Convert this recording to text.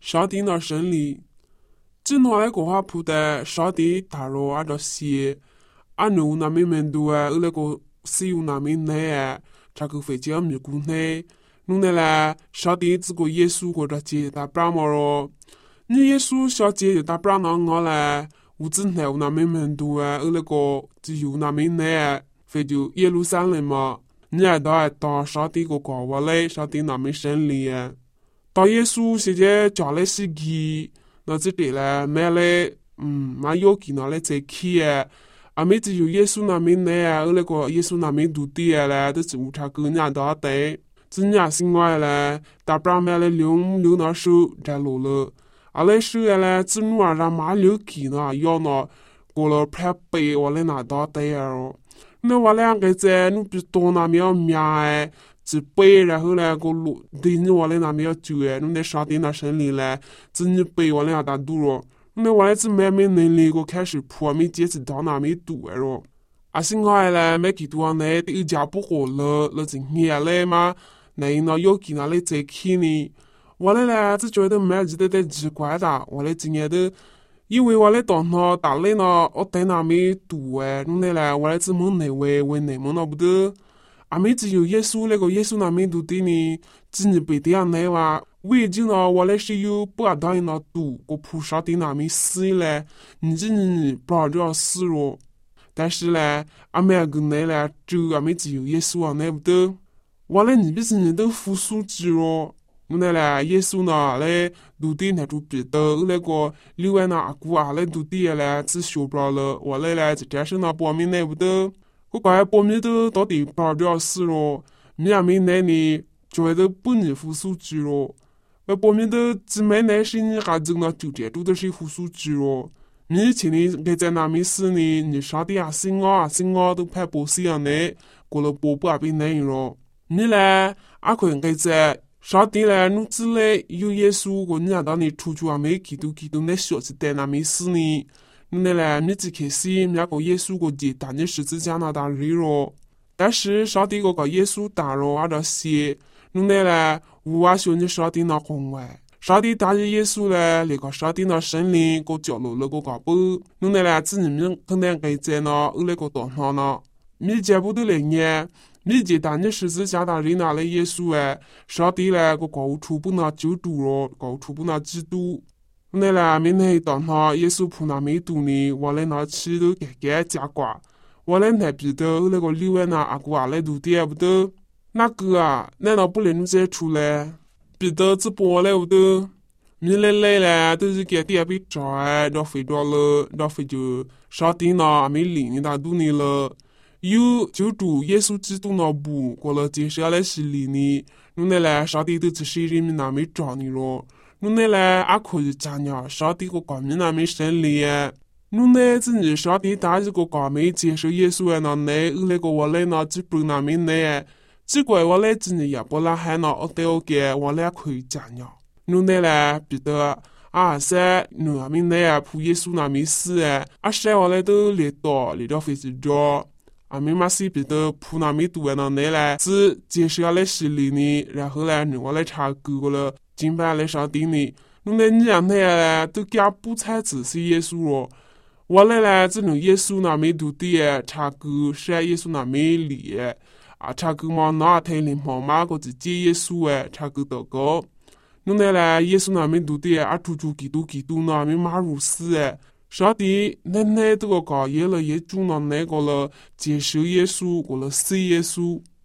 上帝那胜利。只拿来个话铺的上帝大罗按照些，按努那边门都啊，那个使用那边内啊，这个飞机啊米古内，弄的嘞上帝这个耶稣或者接他不嘛咯，你耶稣小接就他不那我嘞，我只内那边门都啊，那个只有那边内啊，飞就耶路撒冷嘛，你还到上帝个国我嘞，上帝那边胜利啊，到耶稣现在讲的是给。那这里呢，买来，买药给拿来再去啊，啊，没只有耶稣那边来啊，那个耶稣那边读的啊嘞，都是无差个人到的，真伢心外嘞，大不然买来留那手在路了，啊来手啊嘞，只努啊让马留给呢，要呢，过了拍背我来拿到的啊，那我两个在努比多那边面哎。只背，然后呢，个路对你我来那边要走哎，侬在上帝那身里嘞，只你背我俩打赌咯，那我来只慢慢能力个开始破，没坚持到那边赌哎咯，啊，现在嘞，没几多呢，都家不好了，那今天来嘛，那那要给那里再去呢，我来嘞，只觉得没记得在奇怪的，我来今年都。因为我来到那大类呢，我在那边读哎，侬来嘞，我来只蒙内为内蒙那不得。阿妹只有耶稣那个耶稣那边读的呢，只你背的样那哇，为就呢我来是有不当然那读个菩萨的那边死嘞，你不然就要死咯。但是呢，阿妹个那嘞，就阿妹只有耶稣啊那不得，我来你不是你都复苏之咯。那嘞，耶稣呢来读的那就彼得那个另外那阿姑啊来读的嘞，只学不着了，我来嘞就战胜那方面那不得。我怪报名都到底不就要死咯，你也没那里觉得本人复苏之咯，我报名都只没那是你还挣了酒店住的是复苏之咯，你前你给在那边死呢，你上的啊心啊都拍波西样呢，过了波不被那咯，你嘞阿可能给在上帝嘞弄之类有耶稣过你让到你出去啊没基督那小子在那边死呢。那嘞，你只开始那个耶稣个节，但你十字架那当人咯。但是上帝个耶稣打咯，按照写，那嘞，我啊说你上帝那红外，上帝打耶稣嘞，那个上帝那神灵个角落那个高不，那嘞，只你们可能给在那那个当上呢，你接不得来呢。你接当你十字架当人拿来耶稣哎，上帝嘞个高处不那救助咯，高处不那基督。那啦，明天到那耶稣普那没读呢，我来拿起都给加挂，我来那边的那个另外那阿姑啊来读的不得，那个啊，难道不能再出来？别的直播来不得，你来嘞都是给点被抓哎，到飞着了，到飞就上帝那没领你打读你了，有就主耶稣基督那不过了接下来是理你，那嘞上帝都只是人民那没抓你咯。那嘞，阿可以讲呀，上帝个光明那没胜利呀。那子你上帝打这个光明接受耶稣那那个我来那只不那没那，只怪我来子你也不拉海那我对我给我来可以讲呀。那嘞，彼得啊噻，那没那呀，普耶稣那没死哎，啊噻我来都来到飞机着。啊，没嘛是彼得普那没读那嘞，只接受来洗礼呢，然后嘞，我来查狗了。金牌来上帝呢，那你让他嘞都加不才只是耶稣咯。我来嘞只能耶稣那没读的，查个是耶稣那没理啊，查个嘛那太灵跑嘛个只接耶稣查个祷告。那嘞耶稣那没读的，啊处基督那没马入死上帝那这个搞耶了耶主那个了接受耶稣过了死耶稣。